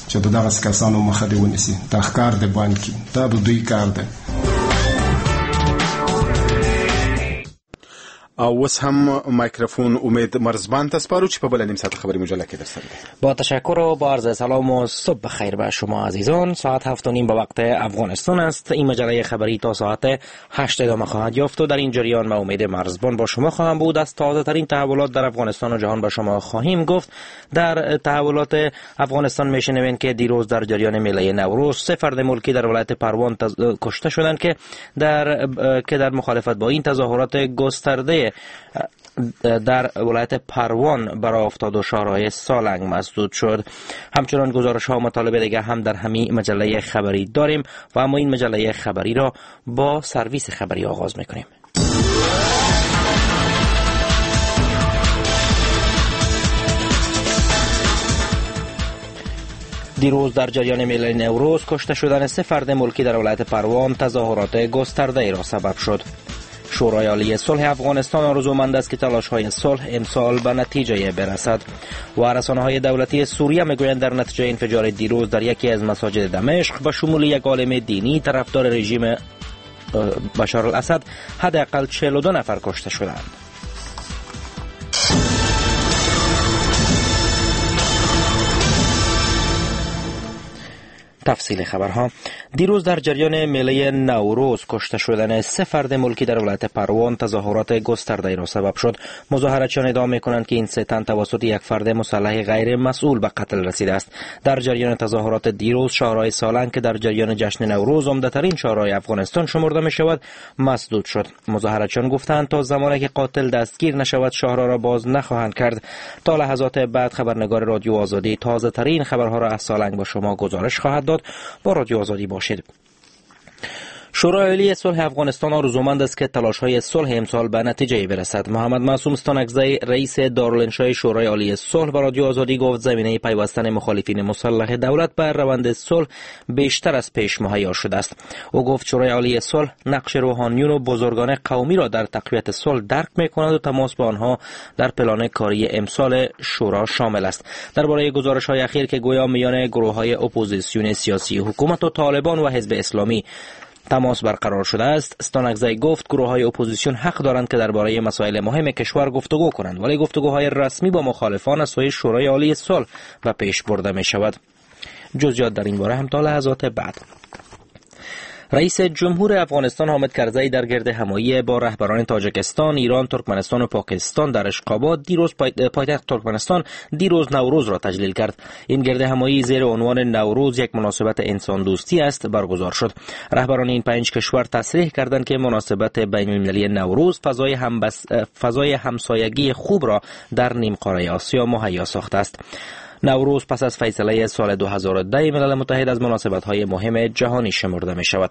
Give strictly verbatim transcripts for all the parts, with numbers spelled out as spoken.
چې د دغه کسانو مخه دې ونیسي. دا ښکار د بانکي دا به دوی کار دی. او وس هم میکروفون امید مرزبان تسپارو چې په بل نیم ساعت خبری مجله کې درسره. با تشکر و با عرض سلام و صبح بخیر به شما عزیزان. ساعت هفت و نیم به وقت افغانستان است. این مجله خبری تا ساعت هشت ادامه خواهد یافت و در این جریان من امید مرزبان با شما خواهم بود. از تازه ترین تحولات در افغانستان و جهان به شما خواهیم گفت. در تحولات افغانستان میشنوین که دیروز در جریان میله نوروز سه فرد ملکی در ولایت پروان تز... کشته شدند که در که در مخالفت با این تظاهرات گسترده در ولایت پروان برای افتاد و شهرهای سالنگ مسدود شد. همچنان گزارش ها و مطالب دیگه هم در همین مجله خبری داریم و اما این مجله خبری را با سرویس خبری آغاز میکنیم. دیروز در جریان میله نوروز کشته شدن سه فرد ملکی در ولایت پروان تظاهرات گسترده را سبب شد. شورای عالی صلح افغانستان آرزومند است که تلاش‌های صلح امسال به نتیجه برسد و رسانه‌های دولتی سوریه میگویند در نتیجه انفجار دیروز در یکی از مساجد دمشق به شمول یک عالم دینی طرفدار رژیم بشار الاسد حداقل چهل و دو نفر کشته شدند. تفصیل خبرها. دیروز در جریان میله نوروز کشته شدن سه فرد ملکی در ولایت پروان تظاهرات گسترده را سبب شد. مظاهراتچیان ادعا می‌کنند که این سه تن توسط یک فرد مسلح غیر مسئول به قتل رسیده است. در جریان تظاهرات دیروز شهرهای سالنگ که در جریان جشن نوروز عمده‌ترین شهرهای افغانستان شمرده می‌شود مسدود شد. مظاهراتچیان گفتند تا زمانی که قاتل دستگیر نشود شهرها را باز نخواهند کرد. تا لحظات بعد خبرنگار رادیو آزادی تازه‌ترین خبرها را از سالنگ با شما گزارش خواهد داد. با رادیو آزادی باشید. شورای عالی صلح افغانستان آرزومند است که تلاش‌های صلح امسال به نتیجه برسد. محمد معصوم ستانکزی رئیس دارالانشای شورای عالی صلح به رادیو آزادی گفت زمینه پیوستن مخالفین مسلح دولت به روند صلح بیشتر از پیش مهیا شده است. او گفت شورای عالی صلح نقش روحانیون و بزرگان قومی را در تقویت صلح درک می‌کند و تماس با آنها در پلان کاری امسال شورا شامل است. درباره گزارش‌های اخیر که گویا میان گروه‌های اپوزیسیون سیاسی حکومت و طالبان و حزب اسلامی تماس برقرار شده است، ستانکزی گفت گروه‌های اپوزیسیون حق دارند که درباره مسائل مهم کشور گفتگو کنند، ولی گفتگوهای رسمی با مخالفان از سوی شورای عالی صلح و پیش برده می شود. جزئیات در این باره هم تا لحظات بعد. رئیس جمهور افغانستان حامد کرزی در گرد همایی با رهبران تاجیکستان، ایران، ترکمنستان و پاکستان در اشخاباد دیروز پایتخت ترکمنستان دیروز نوروز را تجلیل کرد. این گرد همایی زیر عنوان نوروز یک مناسبت انسان دوستی است برگزار شد. رهبران این پنج کشور تصریح کردند که مناسبت بین‌المللی نوروز فضای همبس... فضای همسایگی خوب را در نیم قاره آسیا مهیا ساخته است. نوروز پس از فیصله سال دو هزار و ده ملل متحد از مناسبت‌های مهم جهانی شمرده می‌شود.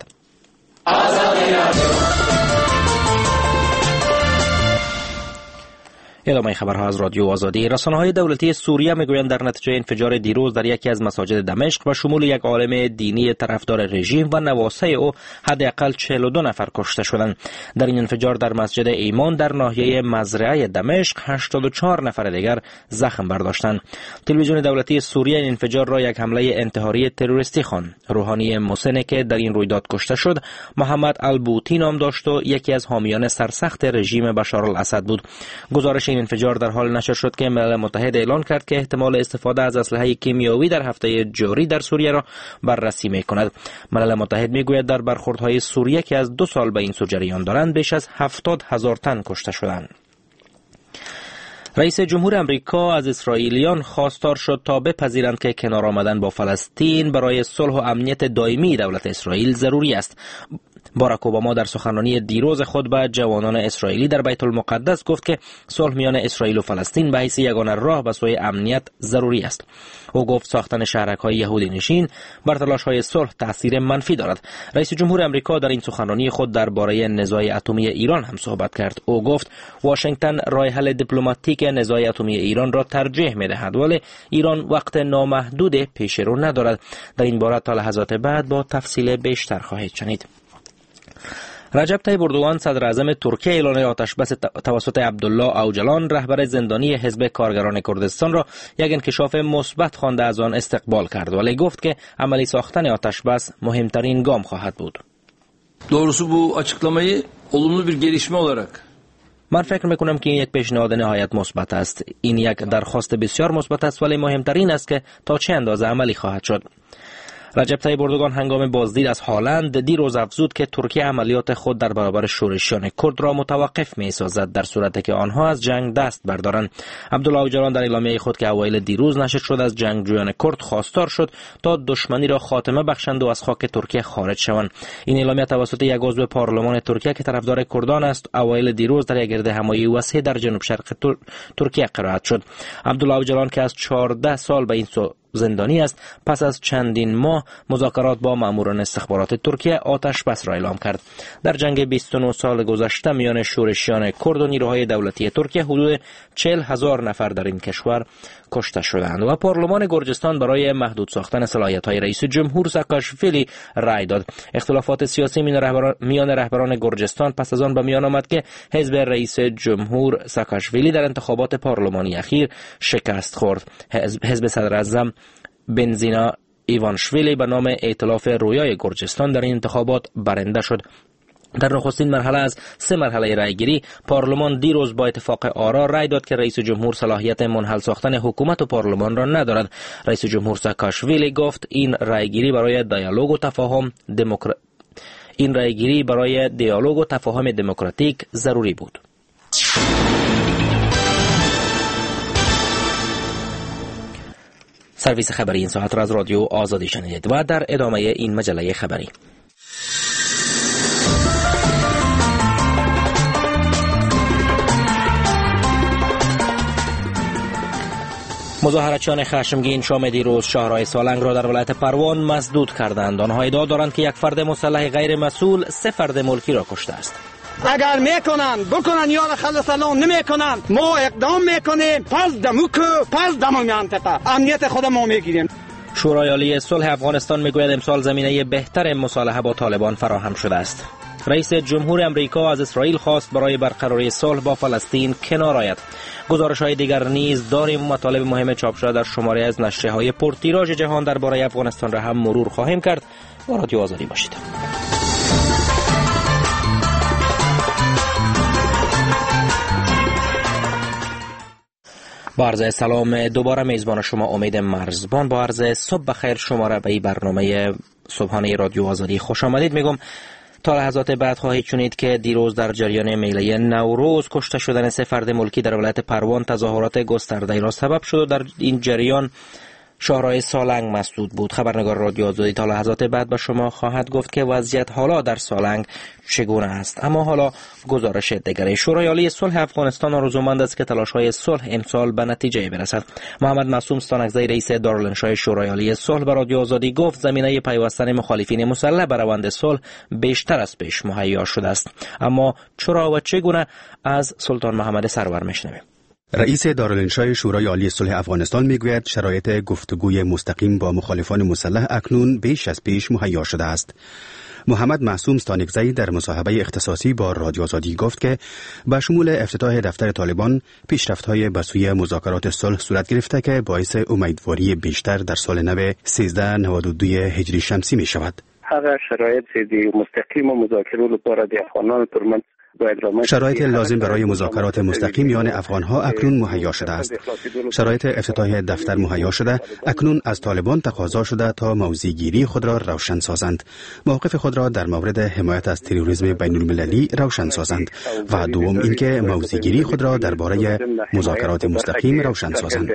ادامه خبرها از رادیو آزادی. رسانه‌های دولتی سوریه میگویند در نتیجه انفجار دیروز در یکی از مساجد دمشق به شمول یک عالم دینی طرفدار رژیم و نواسه او حداقل چهل و دو نفر کشته شدند. در این انفجار در مسجد ایمان در ناحیه مزرعه دمشق هشتاد و چهار نفر دیگر زخم برداشتند. تلویزیون دولتی سوریه این انفجار را یک حمله انتحاری تروریستی خواند. روحانی محسن که در این رویداد کشته شد محمد البوتی نام داشت و یکی از حامیان سرسخت رژیم بشار الاسد بود. گزارش این انفجار در حال نشر شد که ملل متحد اعلان کرد که احتمال استفاده از اسلحه کیمیایی در هفته جاری در سوریه را بررسی می‌کند. ملل متحد می‌گوید در برخوردهای سوریه که از دو سال به این سو جریان دارند بیش از هفتاد هزار تن کشته شدند. رئیس جمهور امریکا از اسرائیلیان خواستار شد تا بپذیرند که کنار آمدن با فلسطین برای صلح و امنیت دائمی دولت اسرائیل ضروری است. باراک اوباما در سخنرانی دیروز خود به جوانان اسرائیلی در بیت المقدس گفت که صلح میان اسرائیل و فلسطین به حیث یگانه راه به سوی امنیت ضروری است. او گفت ساختن شهرک‌های یهودی نشین بر تلاش‌های صلح تأثیر منفی دارد. رئیس جمهور امریکا در این سخنرانی خود درباره نزاع اتمی ایران هم صحبت کرد. او گفت واشنگتن راه حل دیپلماتیک نزاع اتمی ایران را ترجیح می‌دهد، ولی ایران وقت نامحدود پیش رو ندارد. در این باره تا لحظات بعد با تفصیل بیشتر خواهید شنید. رجب طیب اردوغان صدر اعظم ترکیه اعلان آتش بس توسط عبدالله اوجلان رهبر زندانی حزب کارگران کردستان را یک انکشاف مثبت خوانده از آن استقبال کرد، ولی گفت که عملی ساختن آتش بس مهمترین گام خواهد بود. Doğrusu bu açıklamayı olumlu bir gelişme olarak من فکر میکنم که این یک پیشنهاد نهایت مثبت است. این یک درخواست بسیار مثبت است، ولی مهمترین است که تا چه اندازه عملی خواهد شد. رجب طیب اردوغان هنگام بازدید از هالند دیروز افزود که ترکیه عملیات خود در برابر شورشیان کرد را متوقف می‌سازد در صورتی که آنها از جنگ دست بردارند. عبدالله اوجلان در اعلامیه خود که اوایل دیروز نشر شد از جنگجویان کرد خواستار شد تا دشمنی را خاتمه بخشند و از خاک ترکیه خارج شوند. این اعلامیه توسط یک عضو پارلمان ترکیه که طرفدار کردان است اوایل دیروز در یک گردهمایی وسیع در جنوب شرق تر... ترکیه قرائت شد. عبدالله اوجلان که از چهارده سال به این سو زندانی است، پس از چندین ماه مذاکرات با ماموران استخبارات ترکیه آتش بس را اعلام کرد. در جنگ بیست و نه سال گذشته میان شورشیان کرد و نیروهای دولتی ترکیه حدود چهل هزار نفر در این کشور کشته شدند و پارلمان گرجستان برای محدود ساختن صلاحیت‌های رئیس جمهور ساکاشویلی رأی داد. اختلافات سیاسی میان رهبران میان رهبران گرجستان پس از آن به میان آمد که حزب رئیس جمهور ساکاشویلی در انتخابات پارلمانی اخیر شکست خورد. حزب صدر اعظم بنزینا ایوانشویلی به نام ائتلاف رویای گرجستان در این انتخابات برنده شد. در نخستین مرحله از سه مرحله رأیگیری پارلمان دیروز با اتفاق آرا رأی داد که رئیس جمهور صلاحیت منحل ساختن حکومت و پارلمان را ندارد. رئیس جمهور ساکاشویلی گفت این رأیگیری برای دیالوگ و تفاهم دموکر... این رأیگیری برای دیالوگ و تفاهم دموکراتیک ضروری بود. سرویس خبری این ساعت را از رادیو آزادی شنیدید و در ادامه این مجله خبری مظاهراتچیان خشمگین شام دیروز شاهراه سالنگ را در ولایت پروان مسدود کردند. آنها ادعا دارند که یک فرد مسلح غیر مسئول سه فرد ملکی را کشته است. اگر میکنن بکنن یا خلاص الان نمیکنن ما اقدام میکنیم، پس دموکو پس دمو منطقه امنیت خود ما میگیریم. شورای عالی صلح افغانستان میگوید امسال زمینه بهتر مصالحه با طالبان فراهم شده است. رئیس جمهور امریکا از اسرائیل خواست برای برقراری صلح با فلسطین کنار آید. گزارش‌های دیگر نیز داریم. مطالب مهم چاپ شده در شماره از نشریه‌های پرتیراژ جهان درباره افغانستان را هم مرور خواهیم کرد. با رادیو آزادی باشید. با عرض سلام دوباره میزبان شما امید مرزبان با عرض صبح بخیر شما را به این برنامه صبحانه رادیو آزادی خوش آمدید میگم. تا لحظات بعد خواهید شنید که دیروز در جریان میله نوروز کشته شدن سه فرد ملکی در ولایت پروان تظاهرات گسترده‌ای را سبب شد و در این جریان شاهراه سالنگ مسدود بود. خبرنگار رادیو آزادی تا لحظات بعد به شما خواهد گفت که وضعیت حالا در سالنگ چگونه است. اما حالا گزارش دیگری. شورای عالی صلح افغانستان آرزومند است که تلاش‌های صلح امسال به نتیجه برسد. محمد معصوم ستانکزی رئیس دارالانشای شورای عالی صلح به رادیو آزادی گفت زمینه پیوستن مخالفین مسلح به روند صلح بیشتر از پیش مهیا شده است. اما چرا و چگونه از سلطان محمد سرور میشنویم. رئیس دارالانشای شورای عالی صلح افغانستان میگوید شرایط گفتگوی مستقیم با مخالفان مسلح اکنون بیش از پیش مهیا شده است. محمد معصوم ستانکزی در مصاحبه اختصاصی با رادیو آزادی گفت که با شمول افتتاح دفتر طالبان پیشرفت‌های به سوی مذاکرات صلح صورت گرفته که باعث امیدواری بیشتر در سال نو سیزده نود و دو هجری شمسی می شود. هغه شرایط چې مستقیم مذاکره لپاره د افغانانو ترمنځ شرایط لازم برای مذاکرات مستقیم میان افغانها اکنون مهیا شده است. شرایط افتتاح دفتر مهیا شده، اکنون از طالبان تقاضا شده تا موضع‌گیری خود را روشن سازند، موقف خود را در مورد حمایت از تروریسم بین المللی روشن سازند و دوم اینکه موضع‌گیری خود را درباره مذاکرات مستقیم روشن سازند.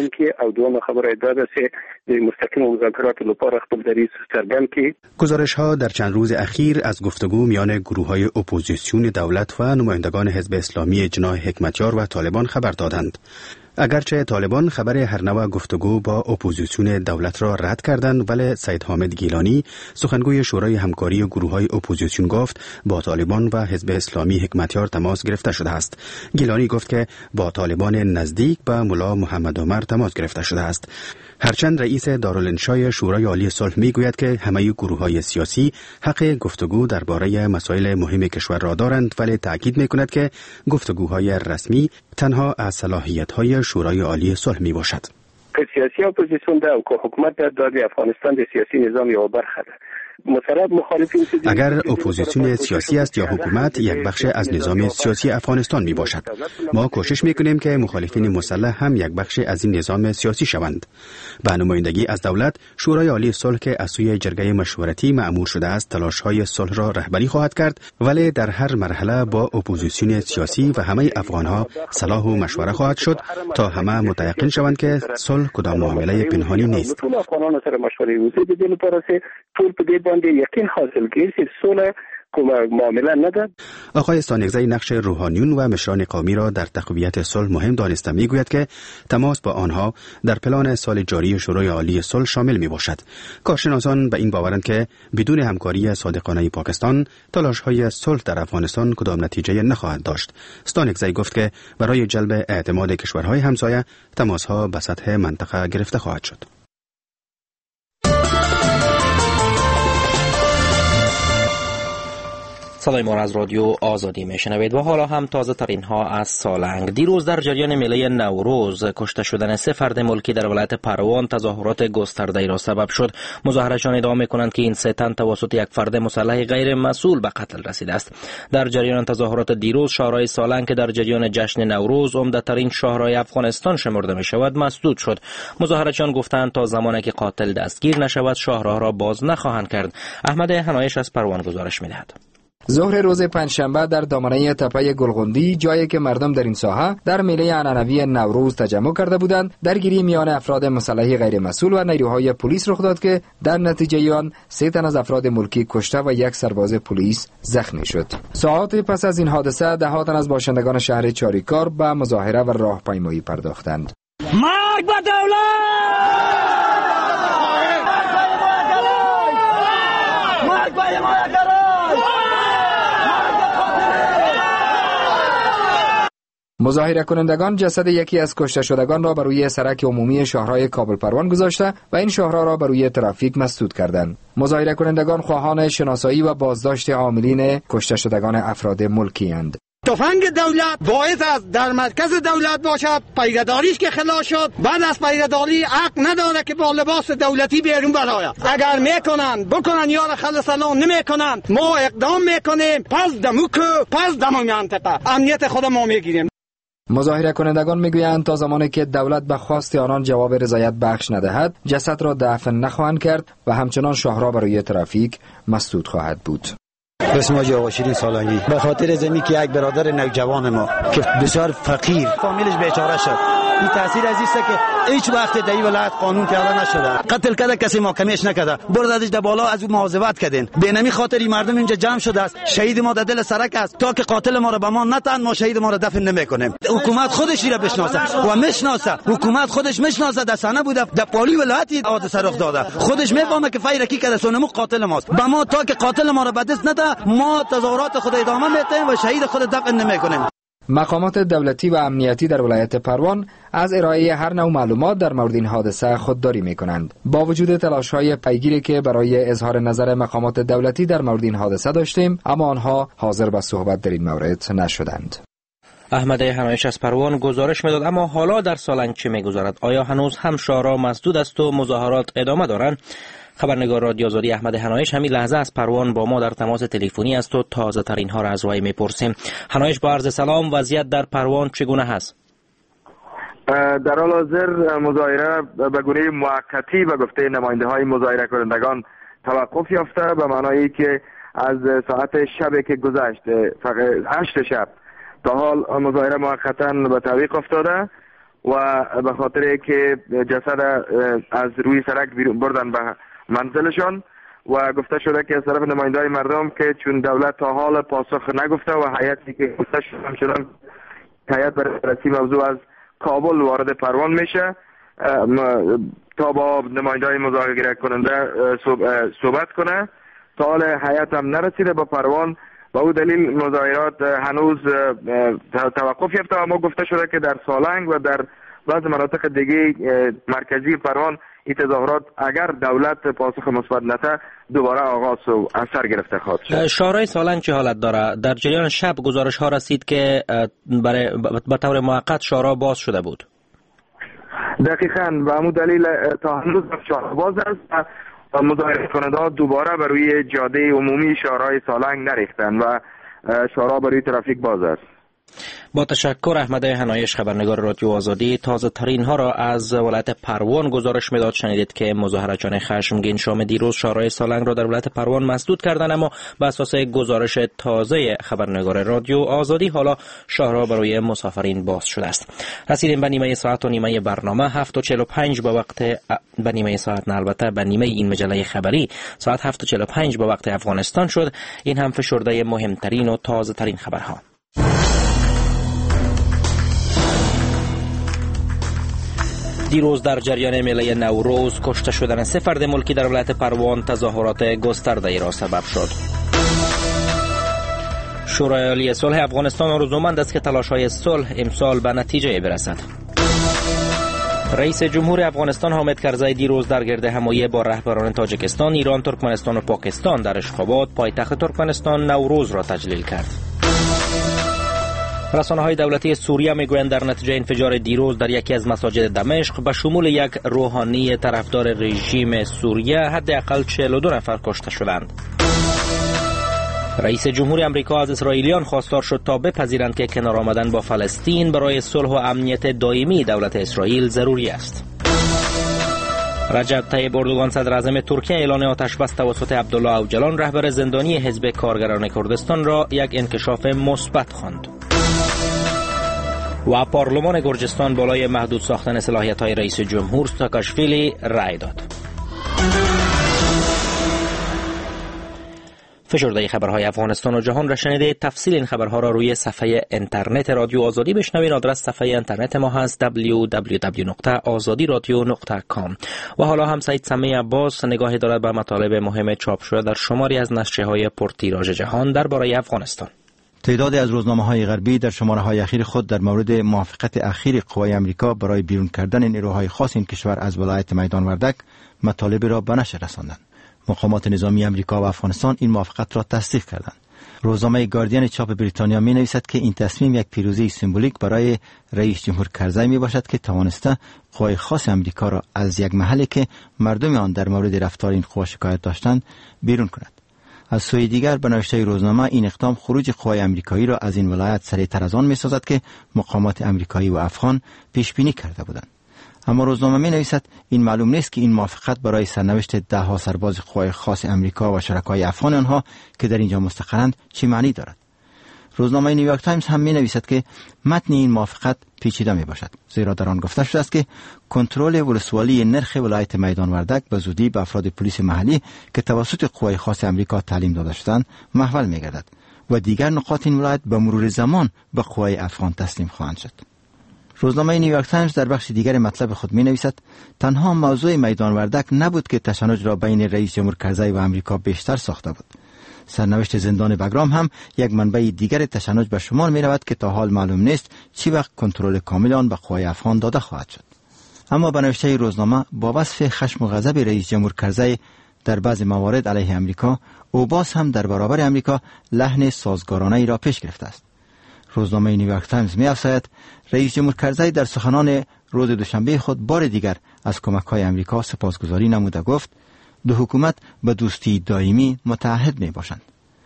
گزارش‌ها در چند روز اخیر از گفتگو میان گروه‌های اپوزیسیون دولت و نمایندگان حزب اسلامی جناح حکمتیار و طالبان خبر دادند. اگرچه طالبان خبر هر نوع گفتگو با اپوزیسیون دولت را رد کردند، ولی سید حامد گیلانی سخنگوی شورای همکاری گروه‌های اپوزیسیون گفت با طالبان و حزب اسلامی حکمتیار تماس گرفته شده است. گیلانی گفت که با طالبان نزدیک به ملا محمد عمر تماس گرفته شده است. هرچند رئیس دارالانشای شورای عالی صلح میگوید که همه گروه‌های سیاسی حق گفتگو درباره مسائل مهم کشور را دارند، ولی تاکید میکند که گفتگوهای رسمی تنها از صلاحیت‌های شورای عالی صلح میباشد. سیاسی اپوزیسیون ده که حکومت در دادی افغانستان ده سیاسی نظام یا برخه ده. اگر اپوزیسیون سیاسی است یا حکومت یک بخش از نظام سیاسی افغانستان می باشد. ما کوشش می کنیم که مخالفین مسلح هم یک بخش از این نظام سیاسی شوند. به نمایندگی از دولت، شورای عالی صلح که از سوی جرگه مشورتی مأمور شده است تلاش های صلح را رهبری خواهد کرد، ولی در هر مرحله با اپوزیسیون سیاسی و همه افغان ها صلاح و مشوره خواهد شد تا همه متیقن شوند که صلح کدام معامله پنهانی نیست. یقین حاصل کردید صلح معامله نداد. آقای استانکزی نقش روحانیون و مشران قومی را در تقویت صلح مهم دانسته میگوید که تماس با آنها در پلان سال جاری شورای عالی صلح شامل می باشد. کارشناسان به این باورند که بدون همکاری صادقانه پاکستان تلاش‌های صلح در افغانستان کدام نتیجه نخواهد داشت. استانکزی گفت که برای جلب اعتماد کشورهای همسایه تماس‌ها به سطح منطقه گرفته خواهد شد. صدای ما از رادیو آزادی میشنوید و حالا هم تازه ترین ها از سالنگ. دیروز در جریان میله نوروز کشته شدن سه فرد ملکی در ولایت پروان تظاهرات گسترده‌ای را سبب شد. مظاهرچیان ادعا میکنند که این سه تن توسط یک فرد مسلح غیر مسئول به قتل رسیده است. در جریان تظاهرات دیروز شهرهای سالنگ که در جریان جشن نوروز عمده ترین شهرهای افغانستان شمرده می شود مسدود شد. مظاهرچیان گفتند تا زمانی که قاتل دستگیر نشود شهرها را باز نخواهند کرد. احمد حنایش از پروان گزارش می‌دهد. ظهر روز پنجشنبه در دامنه تپه گلغندی، جایی که مردم در این ساحه در میله عنعنوی نوروز تجمع کرده بودند، درگیری میان افراد مسلح غیر مسئول و نیروهای پلیس رخ داد که در نتیجه آن سه تن از افراد ملکی کشته و یک سرباز پلیس زخمی شد. ساعات پس از این حادثه ده ها تن از باشندگان شهر چاریکار به مظاهره و راهپیمایی پرداختند. مرگ به دولت! مرگ به حمایتگران! مظاهره کنندگان جسد یکی از کشته شدگان را بر روی سرک عمومی شهرهای کابل پروان گذاشته و این شهرها را بر روی ترافیک مسدود کردند. مظاهره کنندگان خواهان شناسایی و بازداشت عاملین کشته شدگان افراد ملکی اند. تفنگ دولت باید از در مرکز دولت باشد، پیگداریش که خلاص شد، بعد از پیگداری حق نداره که با لباس دولتی بیرون براید. اگر میکنن بکنن یار خلص الله، نمیکنن ما اقدام میکنیم، پس دموکو پس دمو منطقه امنیت خود ما میگیریم. مظاهره کنندگان میگویند تا زمانی که دولت به خواست آنان جواب رضایت بخش ندهد جسد را دفن نخواهند کرد و همچنان شهرها برای ترافیک مسدود خواهد بود. اسم حاجی آقا شیرین سالنگی به خاطر زمین که یک برادر نوجوان ما که بسیار فقیر فامیلش بیچاره شد، این تاثیر از است که هیچ وقت در این ولایت قانون پیاده نشده. قتل کرده کسی محاکمهش نکرده، بردادش در بالا از او مواظبت کردین. به نمی خاطر مردم اینجا جمع شده است، شهید ما در دل سرک است. تا که قاتل ما را به ما نتن ما شهید ما را دفن نمیکنیم. حکومت خودش را بشناسه و میشناسه، حکومت خودش میشناسه. در سنه بوده در پالی ولایتی حادثه رخ داده، خودش میفهمه که فیرکی کرده سونمو قاتل ماست. به ما تا که قاتل ما را به دست نده ما تظاهرات خود ادامه میدیم و شهید خود دفن نمیکنیم. مقامات دولتی و امنیتی در ولایت پروان از ارائه هر نوع معلومات در مورد این حادثه خودداری می‌کنند. با وجود تلاش‌های پیگیری که برای اظهار نظر مقامات دولتی در مورد این حادثه داشتیم، اما آنها حاضر به صحبت در این مورد نشدند. احمد حنایش از پروان گزارش میداد. اما حالا در سالنگ چه می‌گذرد؟ آیا هنوز هم شهرها مسدود است و مظاهرات ادامه دارند؟ خبرنگار رادیو آزادی احمد حنایش همین لحظه از پروان با ما در تماس تلفنی است و تازه ترین ها را از وی میپرسیم. حنایش با عرض سلام، وضعیت در پروان چگونه هست؟ در حال حاضر مظاهره به گونه موقتی به گفته نماینده های مظاهره کنندگان توقف یافته، به معنای که از ساعت شب که گذشت فقط هشت شب تا حال مظاهره موقتا به تعویق افتاده و به خاطر که جسد از روی سرک بردن به منزلشان و گفته شده که از طرف نماینده‌های مردم که چون دولت تا حال پاسخ نگفته و هیئتی که گفته شده همچنان هیئت برای بررسی موضوع از کابل وارد پروان میشه تا با نماینده‌های مذاکره کننده صحبت کنه. تا حال هیئت هم نرسیده با پروان، با او دلیل مظاهرات هنوز توقف یافته. اما گفته شده که در سالنگ و در بعض مناطق دیگه مرکزی پروان این تظاهرات اگر دولت پاسخ مثبت نده دوباره آغاز و اثر گرفته خواهد شد. شورای سالنگ چه حالت داره؟ در جریان شب گزارش ها رسید که برای به طور موقت شورا باز شده بود. دقیقاً و همون دلیل تا هنوز شورا باز است و مظاهره کننده دوباره بر روی جاده عمومی شورای سالنگ نریختن و شورا برای ترافیک باز است. با تشکر. احمد هنایش، خبرنگار رادیو آزادی. تازه ترین ها را از ولایت پروان گزارش میداد. شنیدید که مظاهرچیان خشمگین شام دیروز شورای سالنگ را در ولایت پروان مسدود کردند، اما بر اساس گزارش تازه خبرنگار رادیو آزادی حالا شهرها برای مسافرین باز شده است. رسیدیم به نیمه ساعت و نیمه برنامه هفت و چهل و پنج به وقت به نیمه ساعت نه البته به نیمه این مجله خبری ساعت هفت و چهل و پنج به وقت افغانستان شد. این هم فشرده مهمترین و تازه ترین خبرها. دیروز در جریان میله نوروز کشته شدن سه فرد ملکی در ولایت پروان تظاهرات گسترده‌ای را سبب شد. شورای عالی صلح افغانستان آرزومند است که تلاش‌های صلح امسال به نتیجه برسد. رئیس جمهور افغانستان حامد کرزی دیروز در گرد همایی با رهبران تاجیکستان، ایران، ترکمنستان و پاکستان در اشخاباد پایتخت ترکمنستان نوروز را تجلیل کرد. رسانه‌های دولتی سوریه میگویند در نتیجه انفجار دیروز در یکی از مساجد دمشق به شمول یک روحانی طرفدار رژیم سوریه حداقل چهل و دو نفر کشته شدند. رئیس جمهور امریکا از اسرائیلیان خواستار شد تا بپذیرند که کنار آمدن با فلسطین برای صلح و امنیت دائمی دولت اسرائیل ضروری است. رجب طیب اردوغان صدر اعظم ترکیه اعلان آتش بس توسط عبدالله اوجلان رهبر زندانی حزب کارگران کردستان را یک انکشاف مثبت خواند. و پارلمان گرجستان بالای محدود ساختن صلاحیت‌های رئیس جمهور ساکاشویلی رأی داد. فشرده خبرهای افغانستان و جهان را شنیده. تفصیل این خبرها را روی صفحه اینترنت رادیو آزادی بشنوید. آدرس صفحه اینترنت ما هست دبلیو دبلیو دبلیو دات آزادی رادیو دات کام. و حالا هم سید سمی عباس نگاهی دارد به مطالب مهم چاپ شده در شماری از نشریه‌های پرتیراژ جهان درباره افغانستان. تعدادی از روزنامه‌های غربی در شماره‌های اخیر خود در مورد موافقت اخیر قوای امریکا برای بیرون کردن نیروهای خاص این کشور از ولایت میدان وردک مطالب را به نشر رساندند. مقامات نظامی امریکا و افغانستان این موافقت را تصدیق کردند. روزنامه گاردین چاپ بریتانیا می نویسد که این تصمیم یک پیروزی سمبولیک برای رئیس جمهور کرزی می باشد که توانسته قوای خاص امریکا را از یک محلی که مردم آن در مورد رفتار این قوا شکایت داشتند بیرون کند. از سوی دیگر به نوشته روزنامه این اقدام خروج قوای امریکایی را از این ولایت سریعتر از آن می سازد که مقامات امریکایی و افغان پیش بینی کرده بودند. اما روزنامه می نویسد این معلوم نیست که این موافقت برای سرنوشت ده ها سرباز قوای خاص امریکا و شرکای افغان آنها که در اینجا مستقرند چی معنی دارد. روزنامه نیویورک تایمز هم می نویسد که متن این موافقت پیچیده می باشد، زیرا در آن گفته شده است که کنترل ولسوالی نرخ ولایت میدان وردک به زودی به افراد پلیس محلی که توسط قوای خاص امریکا تعلیم داده شدند محول می گردد و دیگر نقاط این ولایت به مرور زمان به قوای افغان تسلیم خواهند شد. روزنامه نیویورک تایمز در بخش دیگر مطلب خود می نویسد تنها موضوع میدان وردک نبود که تشنج را بین رئیس جمهور کرزی و امریکا بیشتر ساخته بود. سرنوشت زندان بگرام هم یک منبع دیگر تشنج به شمار می رود که تا حال معلوم نیست چی وقت کنترل کامل آن به قوای افغان داده خواهد شد. اما به نوشته روزنامه با وصف خشم و غضب رئیس جمهور کرزی در بعض موارد علیه امریکا، او باز هم در برابر امریکا لحن سازگارانه ای را پیش گرفته است. روزنامه نیویورک تایمز می افزاید رئیس جمهور کرزی در سخنان روز دوشنبه خود بار دیگر از کمک‌های امریکا سپاسگزاری نموده گفت دو حکومت به دوستی دائمی متعهد می باشند.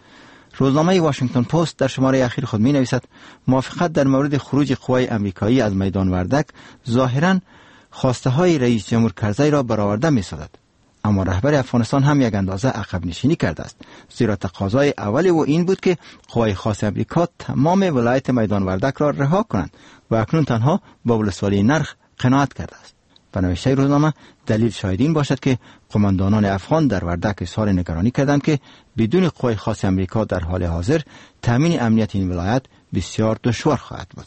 روزنامه واشنگتن پست در شماره اخیر خود می نویسد موافقت در مورد خروج قوای امریکایی از میدان وردک ظاهراً خواسته های رئیس جمهور کرزی را برآورده می سازد. اما رهبر افغانستان هم یک اندازه عقب نشینی کرده است، زیرا تقاضای اول او این بود که قوای خاص امریکا تمام ولایت میدان وردک را رها کنند و اکنون تنها با ولسوالی نرخ قناعت کرده است. به نوشته روزنامه دلیل شاید این باشد که قماندانان افغان در وردک اظهار نگرانی کردند که بدون قوای خاص امریکا در حال حاضر تامین امنیت این ولایت بسیار دشوار خواهد بود.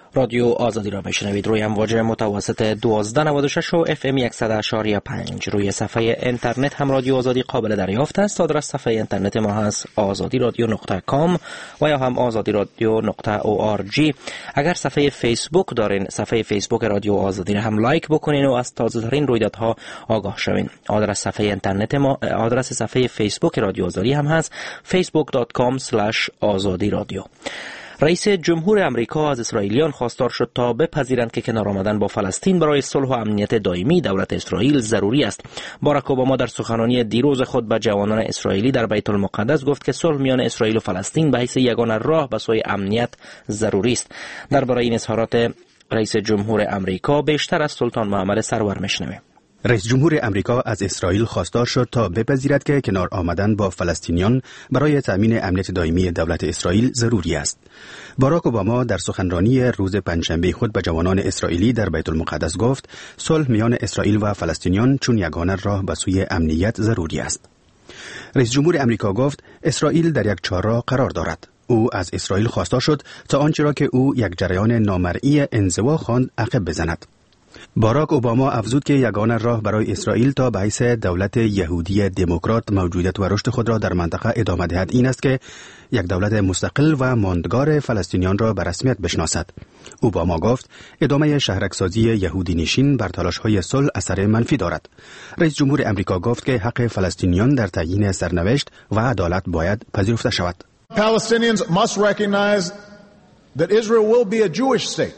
رادیو آزادی را میشنوید روی امواج متوسط دوازده نود و شش و اف ام صد و اشاری پنج. روی صفحه اینترنت هم رادیو آزادی قابل دریافت است. آدرس صفحه اینترنت ما هست آزادی رادیو نقطه کام و یا هم آزادی رادیو نقطه او آر جی. اگر صفحه فیسبوک دارین، صفحه فیسبوک رادیو آزادی را هم لایک بکنین و از تازه ترین رویدادها آگاه شوین. آدرس صفحه اینترنت ما، آدرس صفحه فیسبوک رادیو آزادی هم هست فیسبوک دات کام اسلش آزادی رادیو. رئیس جمهور امریکا از اسرائیلیان خواستار شد تا بپذیرند که کنار آمدن با فلسطین برای صلح و امنیت دائمی دولت اسرائیل ضروری است. باراک اوباما در سخنرانی دیروز خود به جوانان اسرائیلی در بیت المقدس گفت که صلح میان اسرائیل و فلسطین به حیث یگانه راه به سوی امنیت ضروری است. درباره این اظهارات رئیس جمهور امریکا بیشتر از سلطان محمد سرور میشنویم. رئیس جمهور امریکا از اسرائیل خواستار شد تا بپذیرد که کنار آمدن با فلسطینیان برای تأمین امنیت دائمی دولت اسرائیل ضروری است. باراک اوباما در سخنرانی روز پنجشنبه خود به جوانان اسرائیلی در بیت المقدس گفت صلح میان اسرائیل و فلسطینیان چون یگانه راه به سوی امنیت ضروری است. رئیس جمهور امریکا گفت اسرائیل در یک چهارراه قرار دارد. او از اسرائیل خواستار شد تا آنچه را که او یک جریان نامرئی انزوا خواند عقب بزند. باراک اوباما افزود که یگانه راه برای اسرائیل تا به حیث دولت یهودی دموکرات موجودیت و رشد خود را در منطقه ادامه دهد این است که یک دولت مستقل و ماندگار فلسطینیان را به رسمیت بشناسد. اوباما گفت ادامه شهرکسازی یهودی نشین بر تلاش‌های صلح اثر منفی دارد. رئیس جمهور امریکا گفت که حق فلسطینیان در تعیین سرنوشت و عدالت باید پذیرفته شود. Palestinians must recognize that Israel will be a Jewish state.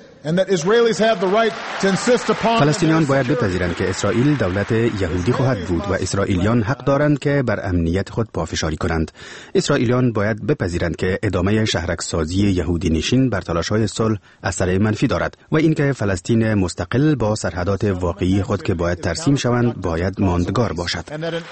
فلسطینیان باید بپذیرند که اسرائیل دولت یهودی خواهد بود و اسرائیلیان حق دارند که بر امنیت خود پافشاری کنند. اسرائیلیان باید بپذیرند که ادامه شهرکسازی یهودی نشین بر تلاش‌های صلح اثر منفی دارد و اینکه فلسطین مستقل با سرحدات واقعی خود که باید ترسیم شوند باید ماندگار باشد.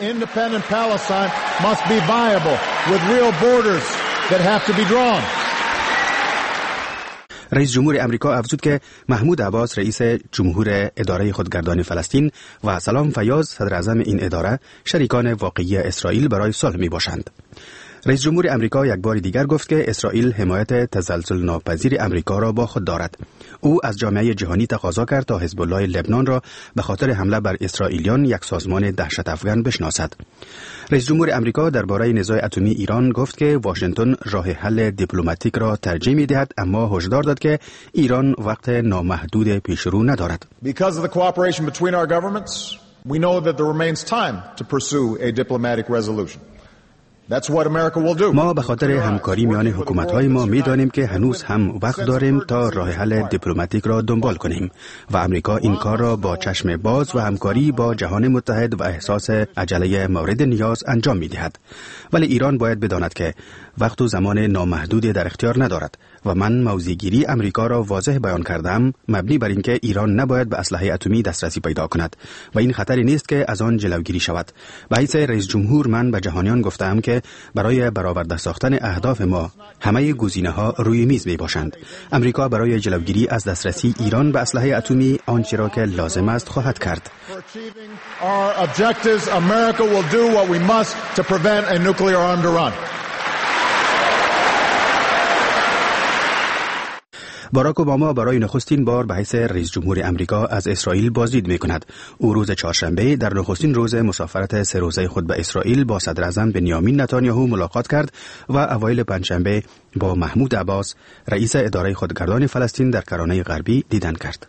رئیس جمهور امریکا افزود که محمود عباس رئیس جمهور اداره خودگردانی فلسطین و سلام فیاض صدر اعظم این اداره شریکان واقعی اسرائیل برای صلح می باشند. رئیس جمهور امریکا یک بار دیگر گفت که اسرائیل حمایت تزلزل ناپذیر امریکا را با خود دارد. او از جامعه جهانی تقاضا کرد تا حزب الله لبنان را به خاطر حمله بر اسرائیلیان یک سازمان دهشت افکن بشناسد. رئیس جمهور امریکا درباره نزاع اتمی ایران گفت که واشنگتن راه حل دیپلماتیک را ترجیح می‌دهد، اما هشدار داد که ایران وقت نامحدود پیشرو ندارد. Because of the cooperation between our governments, we know that there remains time to pursue a diplomatic resolution. ما به خاطر همکاری میان حکومت‌های ما می‌دانیم که هنوز هم وقت داریم تا راه حل دیپلماتیک را دنبال کنیم و امریکا این کار را با چشم باز و همکاری با جهان متحد و احساس عجله مورد نیاز انجام می‌دهد. ولی ایران باید بداند که وقت و زمان نامحدودی در اختیار ندارد و من موضع‌گیری امریکا را واضح بیان کردم، مبنی بر اینکه ایران نباید به اسلحه اتمی دسترسی پیدا کند و این خطری نیست که از آن جلوگیری شود. به حیث رئیس جمهور من به جهانیان گفتم که برای برآورده ساختن اهداف ما همه گزینه‌ها روی میز می باشند. امریکا برای جلوگیری از دسترسی ایران به اسلحه اتمی آنچه را که لازم است خواهد کرد. باراک اوباما برای نخستین بار به حیث رئیس جمهور امریکا از اسرائیل بازدید می کند. او روز چهارشنبه در نخستین روز مسافرت سه روزه خود به اسرائیل با صدر اعظم بنیامین نتانیاهو ملاقات کرد و اوایل پنجشنبه با محمود عباس رئیس اداره خودگردان فلسطین در کرانه غربی دیدن کرد.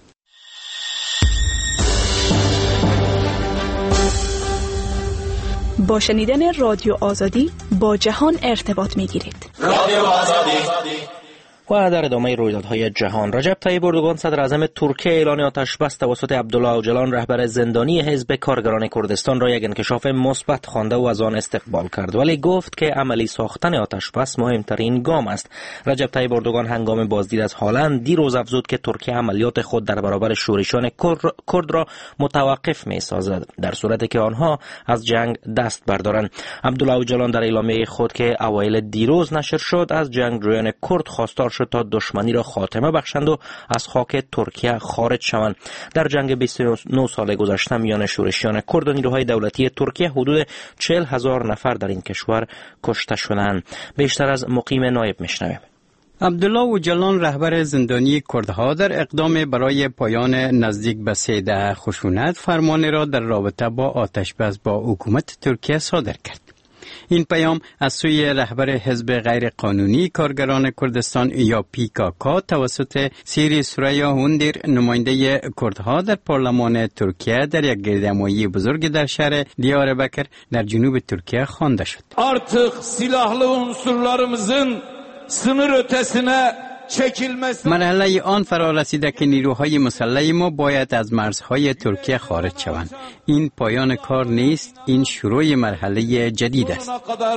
با شنیدن رادیو آزادی با جهان ارتباط می گیرید. رادیو آزادی. و در ادامه رویدادهای جهان، رجب طیب اردوغان صدر اعظم ترکیه اعلان آتش بس توسط عبدالله اوجلان رهبر زندانی حزب کارگران کردستان را یک انکشاف مثبت خوانده و از آن استقبال کرد، ولی گفت که عملی ساختن آتش بس مهمترین گام است. رجب طیب اردوغان هنگام بازدید از هالند دیروز افزود که ترکیه عملیات خود در برابر شورشیان کرد را متوقف می‌سازد در صورتی که آنها از جنگ دست بردارند. عبدالله اوجلان در اعلامیه خود که اوایل دیروز نشر شد از جنگجویان کرد خواستار تا دشمنی را خاتمه بخشند و از خاک ترکیه خارج شوند. در جنگ بیست و نه سال گذشته میان شورشیان کرد و نیروهای دولتی ترکیه حدود چهل هزار نفر در این کشور کشته شدند. بیشتر از مقیم نایب میشنویم. عبدالله اوجلان رهبر زندانی کردها در اقدام برای پایان نزدیک به سه دهه خشونت فرمانی را در رابطه با آتشبس با حکومت ترکیه صادر کرد. این پیام از سوی رهبر حزب غیر قانونی کارگران کردستان یا پی کا کا توسط سیری سوریا هوندیر نماینده کردها در پارلمان ترکیه در یک گردهمایی بزرگ در شهر دیاربکر در جنوب ترکیه خوانده شد. Artık silahlı unsurlarımızın sınır ötesine çekilmesi. مرحله آن فرا رسیده که نیروهای مسلح ما باید از مرزهای ترکیه خارج شوند. این پایان کار نیست، این شروع مرحله جدید است.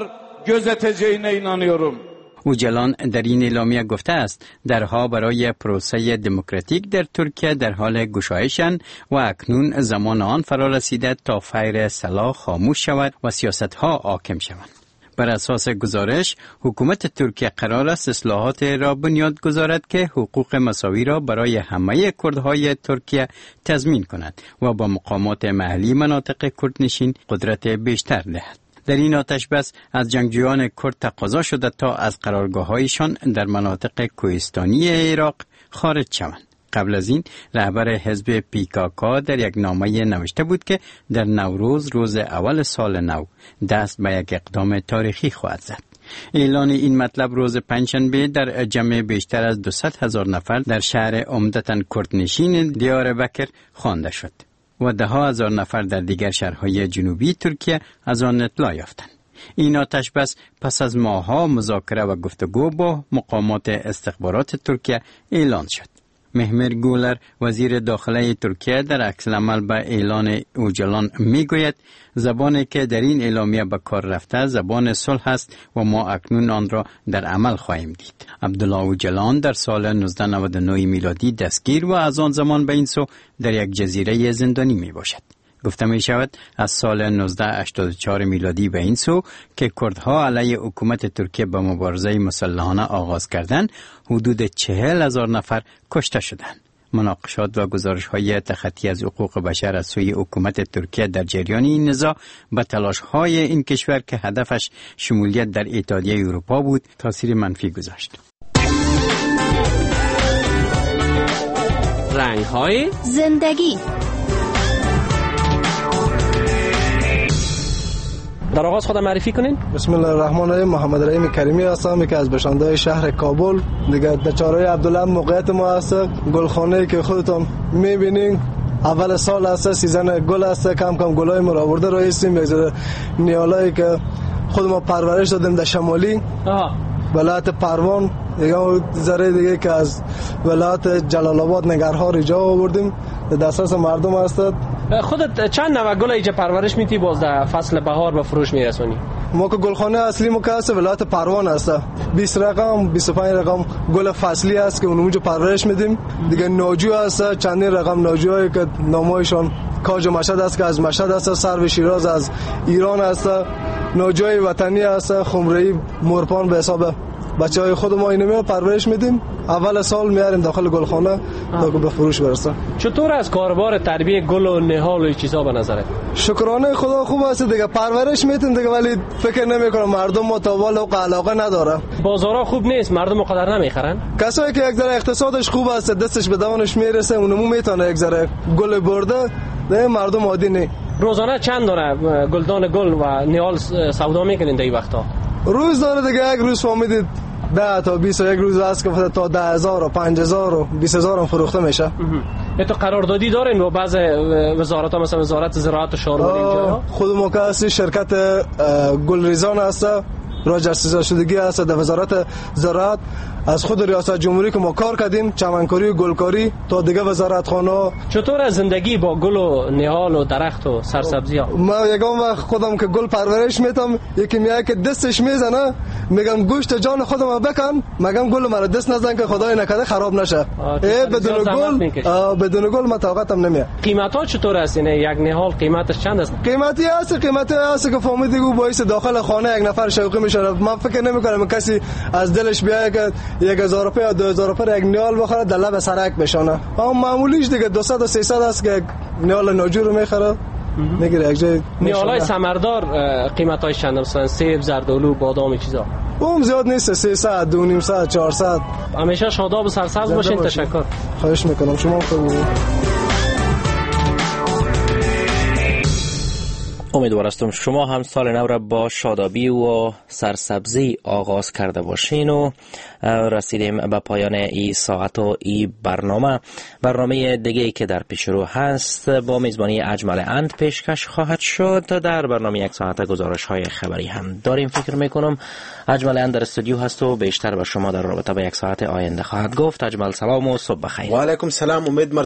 اوجلان در این اعلامیه گفته است درها برای پروسه دموکراتیک در ترکیه در حال گشایشند و اکنون زمان آن فرا رسیده تا فیر سلاح خاموش شود و سیاستها حاکم شوند. بر اساس گزارش حکومت ترکیه قرار است اصلاحات را بنیاد گذارد که حقوق مساوی را برای همه کردهای ترکیه تضمین کند و با مقامات محلی مناطق کردنشین قدرت بیشتر دهد. در این آتشبس از جنگجویان کرد تقاضا شده تا از قرارگاه‌هایشان در مناطق کوهستانی عراق خارج شوند. قبل از این رهبر حزب پی کا کا در یک نامه نوشته بود که در نوروز روز اول سال نو دست به یک اقدام تاریخی خواهد زد. اعلان این مطلب روز پنجشنبه در جمع بیشتر از دویست هزار نفر در شهر عمدتاً کردنشین دیاربکر خوانده شد و ده ها هزار نفر در دیگر شهرهای جنوبی ترکیه از آن اطلاع یافتند. این آتشبس پس از ماه‌ها مذاکره و گفتگو با مقامات استخبارات ترکیه اعلان شد. مهمر گولر وزیر داخله ترکیه در عکس‌العمل به اعلان اوجلان میگوید زبانی که در این اعلامیه به کار رفته زبان صلح است و ما اکنون آن را در عمل خواهیم دید. عبدالله اوجلان در سال نوزده نود و نه میلادی دستگیر و از آن زمان به این سو در یک جزیره زندانی می باشد. گفته می شود از سال نوزده هشتاد و چهار میلادی به این سو که کردها علیه حکومت ترکیه به مبارزه مسلحانه آغاز کردند حدود چهل هزار نفر کشته شدند. مناقشات و گزارش های تخطی از حقوق بشر از سوی حکومت ترکیه در جریان این نزاع به تلاش های این کشور که هدفش شمولیت در اتحادیه اروپا بود تاثیر منفی گذاشت. رنگ های زندگی. در آغاز خودم معرفی کنین. بسم الله الرحمن الرحیم. محمد رحیم کریمی هستم که از باشنده شهر کابل. دیگه در چهارراه عبدالله موقعیت ما هست. گلخانه‌ای که خودتون می‌بینین اول سال هست، سیزن گل هست، کم کم گلای ما را آورده رئیسیم. یک نیالایی که خود ما پرورش دادیم در شمالی آها ولایت پروان، دیگه ذره دیگه که از ولایت جلال آباد نگرهار اینجا آوردیم در دسترس مردم هست. خودت چند نوع گل اینجا پرورش میتی باز در فصل بهار به فروش میرسونی؟ ما که گلخانه اصلی ما که هست ولایت پروان هست. بیست رقم بیست و پنج رقم گل فصلی هست که اونجا پرورش میدیم. دیگه ناجو هست، چندین رقم ناجوهایی که نامایشان کاج مشهد است که از مشهد هست، سرو شیراز از ایران هست، ناجوی وطنی هست، خمره‌ای مورپان به حساب بچهای خود ما اینو پرورش میدیم. اول سال میاریم داخل گلخانه تا به فروش برسه. چطور از کاربار تربیت گل و نهال و چیزا به نظرت؟ شکرانه خدا خوب است دیگه، پرورش میدیم دیگه، ولی فکر نمیکنم مردم ما تاوال و علاقه نداره. بازارا خوب نیست، مردم مقدر نمیخرن. کسایی که یک ذره اقتصادش خوب است دستش به دانش میرسه اونمو میتونه یک ذره گل برده، نه مردم عادی نه. روزانه چند دونه گلدان گل و نهال سودا میکنین در این وقتا؟ روز داره دیگه، یک روز فهمیدید ده تا بیست و یک روز هست که تا ده هزار و پنج هزار و بیست هزار هم فروخته میشه. تو قراردادی دارین با بعض وزارت ها مثلا وزارت زراعت و شهرداری اینجا؟ خود ما که هستی شرکت گلریزان هست، راجستر شدگی هست در وزارت زراعت، از خود ریاست جمهوری که ما کار کردیم چمنکاری و گلکاری تا دیگه وزارت خانه. چطور از زندگی با گل و نهال و درخت و سرسبزی ها؟ ما یگان وقت خودم که گل پرورش میتم، یکی میگه که دستش میزنه میگم گوشت جان خودم بکن، میگم گل مرا دست نزن که خدای نکرده خراب نشه. ای بدون گل بدون گل ما طاقتم نمیاد. قیمت ها چطور است؟ یعنی یک نهال قیمتش چند است؟ قیمتی هست قیمتی هست که فهمیدی گو باعث داخل خانه یک نفر شوقی میشه. من فکر نمیکنم کسی از دلش بیاد که یک هزار روپیه یا دو هزار روپیه یک نیال بخره در لب سرک بشانه. اما معمولیش دیگه دویست و سیصد است که نیال ناجور رو میخره میگیره یک جای میوه‌های ثمردار قیمت‌هاش چند مثلا سیب، زردآلو، بادام چیزا؟ اون زیاد نیست، سیصد، دو نیم صد، چهارصد. همیشه شاداب و سرسبز باشین. تشکر. خواهش میکنم. شما خوب. امیدوار هستم شما هم سال نو را با شادابی و سرسبزی آغاز کرده باشین و رسیدیم به پایان این ساعت و این برنامه. برنامه دیگه که در پیش رو هست با میزبانی اجمل اند پیشکش خواهد شد. در برنامه یک ساعت گزارش های خبری هم داریم. فکر میکنم اجمل اند در استودیو هست و بیشتر به شما در رابطه با یک ساعت آینده خواهد گفت. اجمل سلام و صبح بخیر. و علیکم سلام. امید